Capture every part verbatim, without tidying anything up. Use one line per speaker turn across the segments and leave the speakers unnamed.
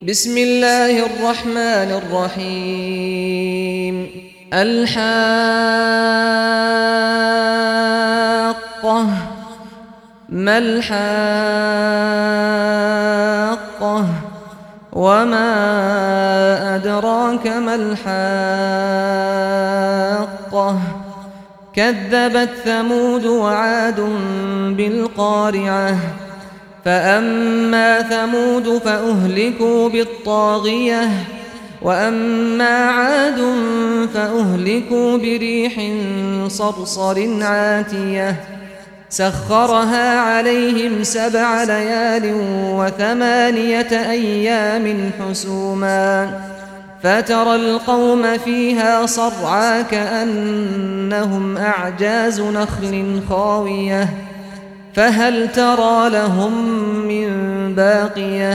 بسم الله الرحمن الرحيم. الحاقة ما الحاقة وما أدراك ما الحاقة كذبت ثمود وعاد بالقارعة فأما ثمود فأهلكوا بالطاغية وأما عاد فأهلكوا بريح صرصر عاتية سخرها عليهم سبع ليال وثمانية أيام حسوما فترى القوم فيها صرعى كأنهم أعجاز نخل خاوية فهل ترى لهم من باقية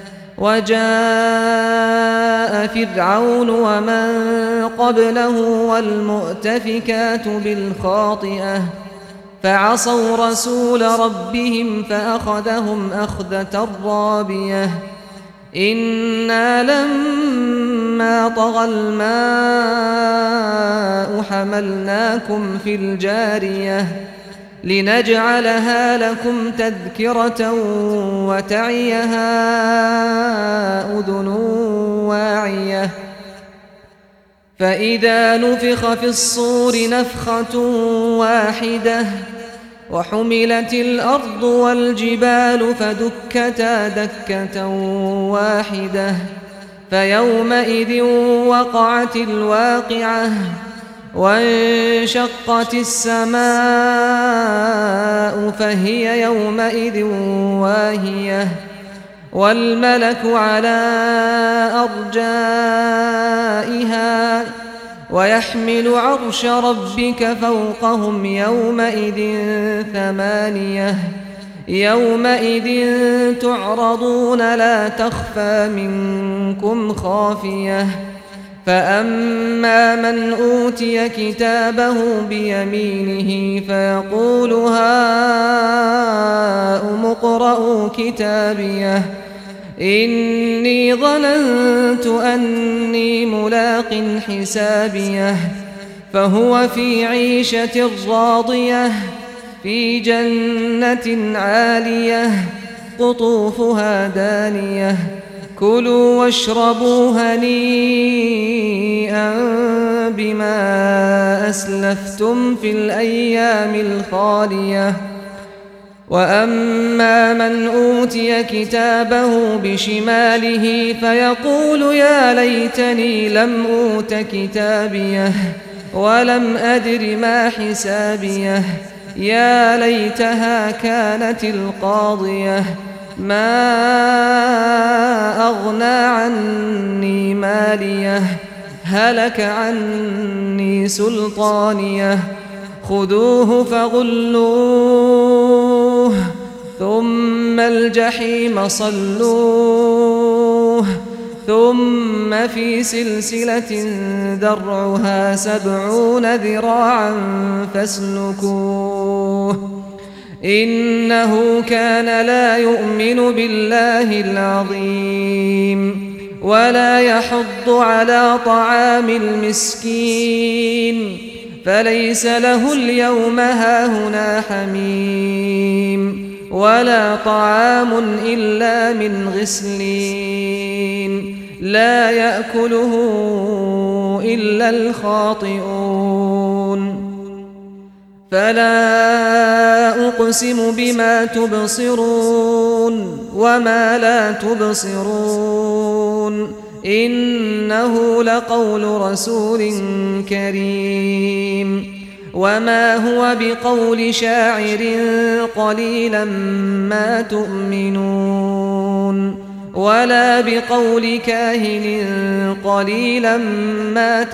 وجاء فرعون ومن قبله والمؤتفكات بالخاطئة فعصوا رسول ربهم فأخذهم أخذة رابية إنا لما طغى الماء حملناكم في الجارية لنجعلها لكم تذكرة وتعيها أذن واعية فإذا نفخ في الصور نفخة واحدة وحملت الأرض والجبال فدكتا دكة واحدة فيومئذ وقعت الواقعة وانشقت السماء فهي يومئذ واهية والملك على أرجائها ويحمل عرش ربك فوقهم يومئذ ثمانية يومئذ تعرضون لا تخفى منكم خافية فأما من أوتي كتابه بيمينه فيقول هاؤم اقرءوا كتابيه إني ظننت أني ملاق حسابيه فهو في عيشة راضية في جنة عالية قطوفها دانية كلوا واشربوا هنيئا بما أسلفتم في الأيام الخالية وأما من أوتي كتابه بشماله فيقول يا ليتني لم أوت كتابيه ولم أدر ما حسابيه يا ليتها كانت القاضية ما أغنى عني ماليه هلك عني سلطانيه خذوه فغلوه ثم الجحيم صلوه ثم في سلسلة ذرعها سبعون ذراعا فاسلكوه إنه كان لا يؤمن بالله العظيم ولا يحض على طعام المسكين فليس له اليوم هاهنا حميم ولا طعام إلا من غسلين لا يأكله إلا الخاطئون فلا أقسم بما تبصرون وما لا تبصرون إنه لقول رسول كريم وما هو بقول شاعر قليلا ما تؤمنون ولا بقول كاهن قليلا ما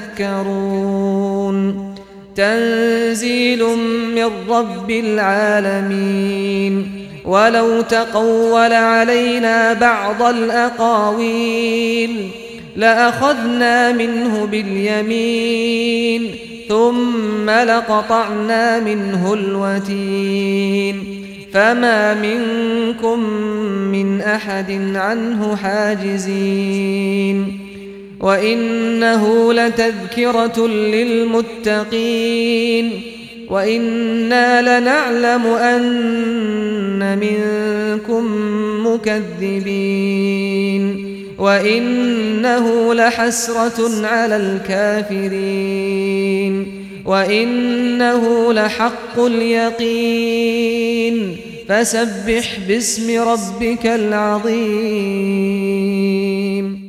تذكرون تنزيل من رب العالمين ولو تقول علينا بعض الأقاويل لأخذنا منه باليمين ثم لقطعنا منه الوتين فما منكم من أحد عنه حاجزين وإنه لتذكرة للمتقين وإنا لنعلم أن منكم مكذبين وإنه لحسرة على الكافرين وإنه لحق اليقين فسبح باسم ربك العظيم.